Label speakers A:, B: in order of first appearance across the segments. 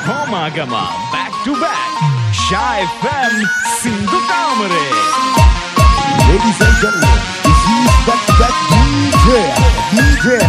A: Komagama back to back. Shy FM Sindhu Kamare.
B: Ladies and gentlemen, this is back to back DJ.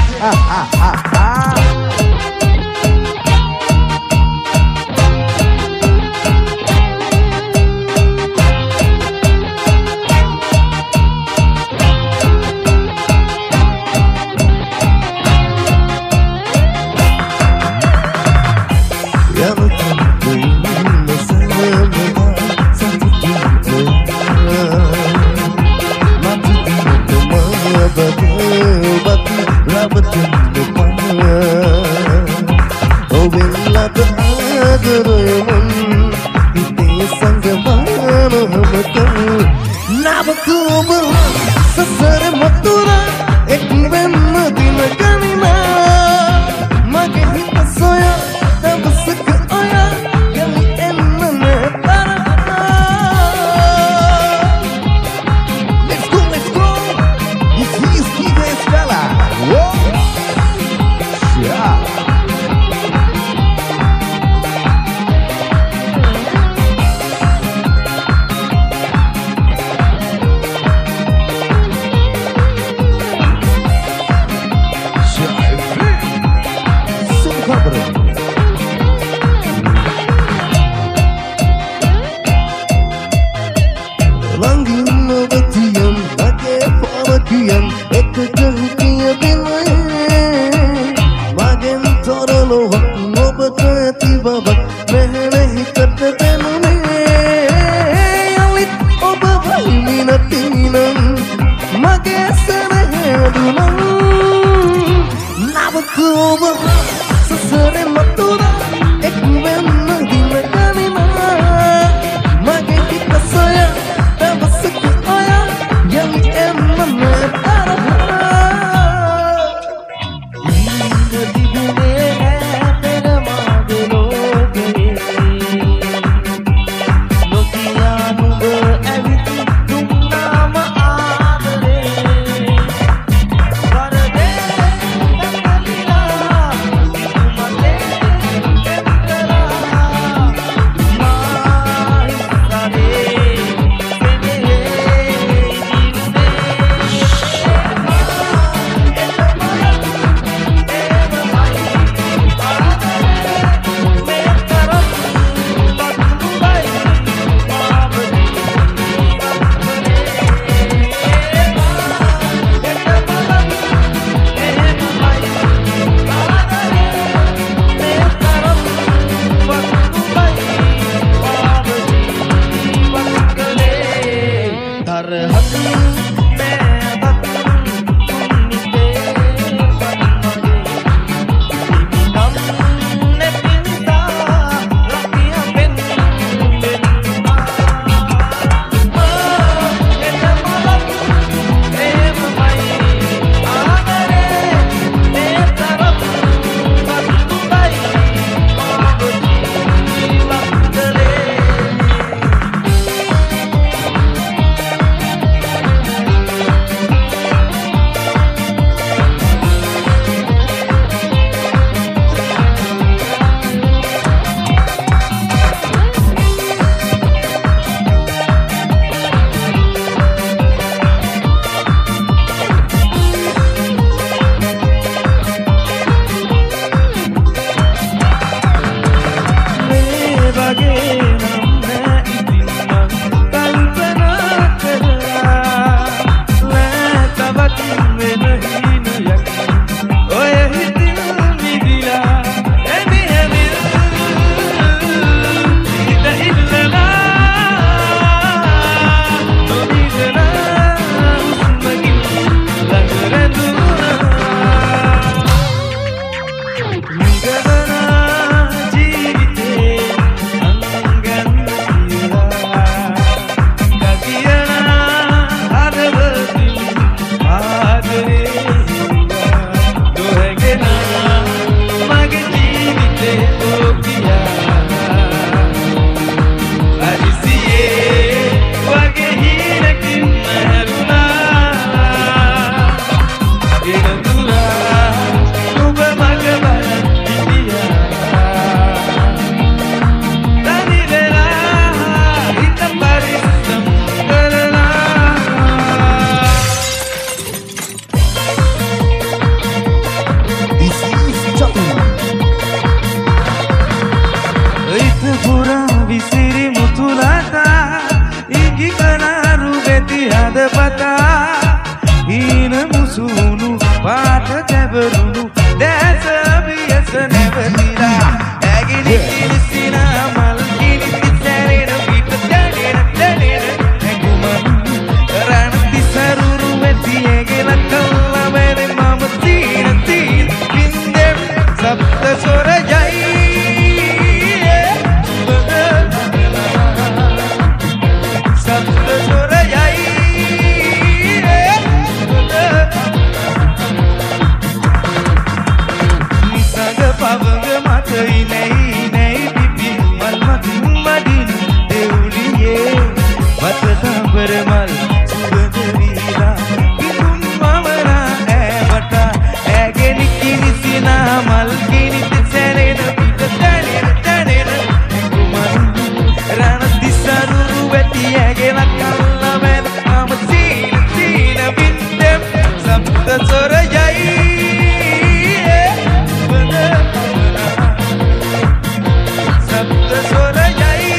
C: අවරුණු දැස පියස නැවතිලා ඇගිලි කිලිසිනා මල් කිලිති සැරෙන පිට දැනෙන ඇකුම රණ තිසරුරු වෙති ඇගෙල කල්ලා වැරෙ මම තීන වින්දෙම් සප්ත ස්වර ජයි සප්ත ස්වර ජයි නිසග පවග මතයි නැයි පිපි මල් මතින් මඩින් දෙවුලියේ වතතඹර මල් සුබද වීලා පිතුම් මවරා ඇවටා ඇගෙනි කිනිසිනා මල් කිනිත සැරෙන පිට දැනෙන කුමන් රණ දිසරුරු වෙති ඇගෙල කල්ලා වැද මම සීන වින්දෙම් සප්ත ස්වර ජයි සප්ත ස්වර ජයි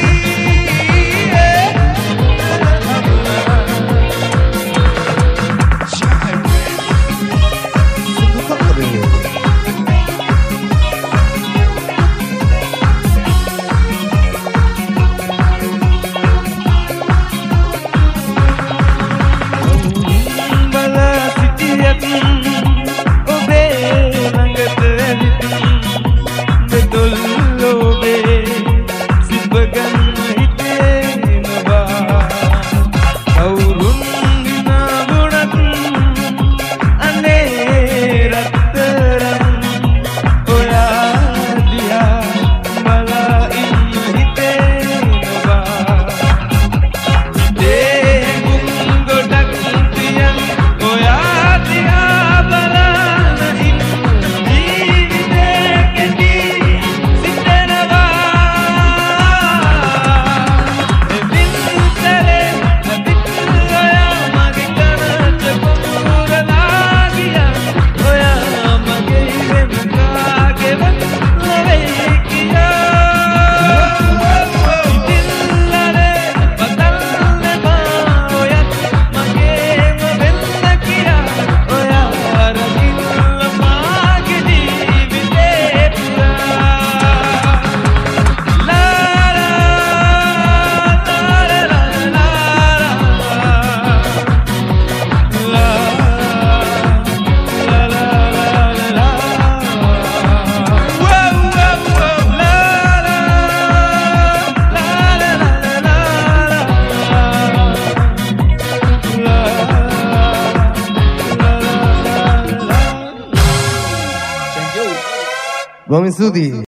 B: Vamos, Sudi.